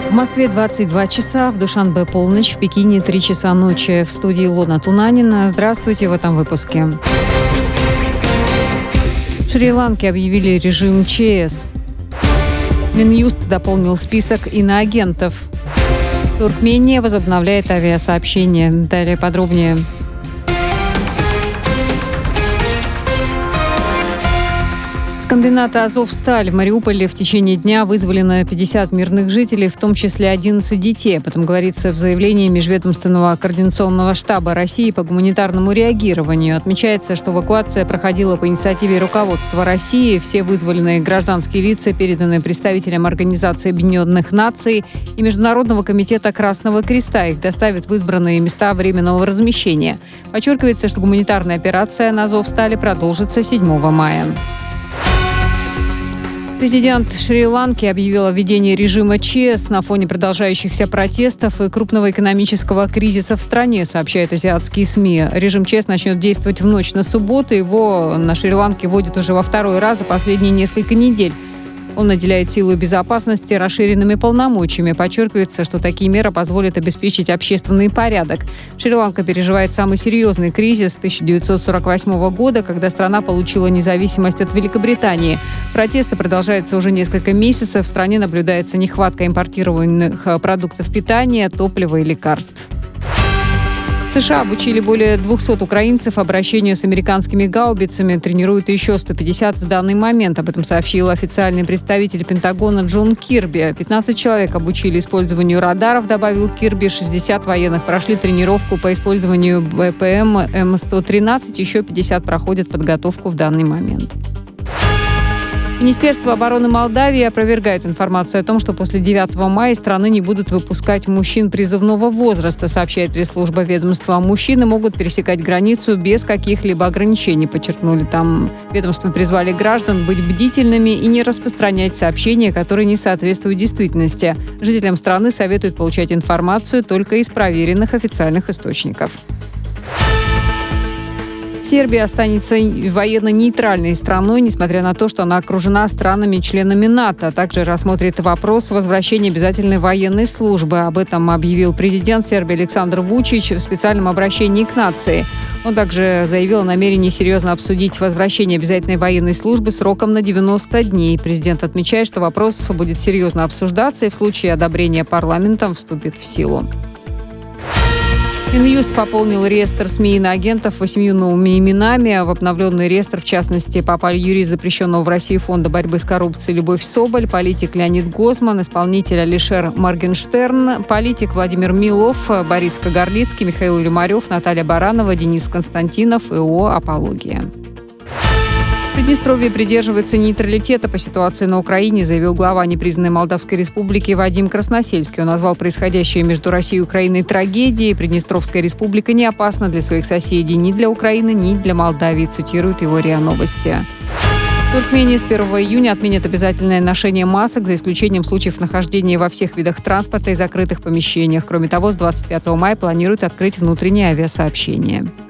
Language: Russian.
В Москве 22 часа, в Душанбе полночь, в Пекине 3 часа ночи. В студии Илона Тунанина. Здравствуйте в этом выпуске. В Шри-Ланке объявили режим ЧС. Минюст дополнил список иноагентов. Туркмения возобновляет авиасообщение. Далее подробнее. С комбината «Азовсталь» в Мариуполе в течение дня вызволено 50 мирных жителей, в том числе 11 детей. Об этом говорится в заявлении Межведомственного координационного штаба России по гуманитарному реагированию. Отмечается, что эвакуация проходила по инициативе руководства России. Все вызволенные гражданские лица переданы представителям Организации Объединенных Наций и Международного комитета Красного Креста. Их доставят в избранные места временного размещения. Подчеркивается, что гуманитарная операция на «Азовстале» продолжится 7 мая. Президент Шри-Ланки объявил о введении режима ЧС на фоне продолжающихся протестов и крупного экономического кризиса в стране, сообщают азиатские СМИ. Режим ЧС начнет действовать в ночь на субботу. Его на Шри-Ланке вводят уже во второй раз за последние несколько недель. Он наделяет силу безопасности расширенными полномочиями. Подчеркивается, что такие меры позволят обеспечить общественный порядок. Шри-Ланка переживает самый серьезный кризис с 1948 года, когда страна получила независимость от Великобритании. Протесты продолжаются уже несколько месяцев. В стране наблюдается нехватка импортированных продуктов питания, топлива и лекарств. США обучили более 200 украинцев обращению с американскими гаубицами. Тренируют еще 150 в данный момент. Об этом сообщил официальный представитель Пентагона Джон Кирби. 15 человек обучили использованию радаров, добавил Кирби. 60 военных прошли тренировку по использованию БПМ М113. Еще 50 проходят подготовку в данный момент. Министерство обороны Молдавии опровергает информацию о том, что после 9 мая из страны не будут выпускать мужчин призывного возраста, сообщает пресс-служба ведомства. Мужчины могут пересекать границу без каких-либо ограничений, подчеркнули там. Ведомство призвали граждан быть бдительными и не распространять сообщения, которые не соответствуют действительности. Жителям страны советуют получать информацию только из проверенных официальных источников. Сербия останется военно-нейтральной страной, несмотря на то, что она окружена странами-членами НАТО. Также рассмотрит вопрос возвращения обязательной военной службы. Об этом объявил президент Сербии Александр Вучич в специальном обращении к нации. Он также заявил о намерении серьезно обсудить возвращение обязательной военной службы сроком на 90 дней. Президент отмечает, что вопрос будет серьезно обсуждаться и в случае одобрения парламентом вступит в силу. Минюст пополнил реестр СМИ иноагентов 8 новыми именами. В обновленный реестр, в частности, попали юрист запрещенного в России фонда борьбы с коррупцией Любовь Соболь, политик Леонид Гозман, исполнитель Алишер Моргенштерн, политик Владимир Милов, Борис Кагарлицкий, Михаил Юмарев, Наталья Баранова, Денис Константинов и ООО «Апология». Приднестровье придерживается нейтралитета по ситуации на Украине, заявил глава непризнанной Молдавской республики Вадим Красносельский. Он назвал происходящее между Россией и Украиной трагедией. Приднестровская республика не опасна для своих соседей ни для Украины, ни для Молдавии, цитирует его РИА Новости. В Туркмении с 1 июня отменят обязательное ношение масок, за исключением случаев нахождения во всех видах транспорта и закрытых помещениях. Кроме того, с 25 мая планируют открыть внутреннее авиасообщение.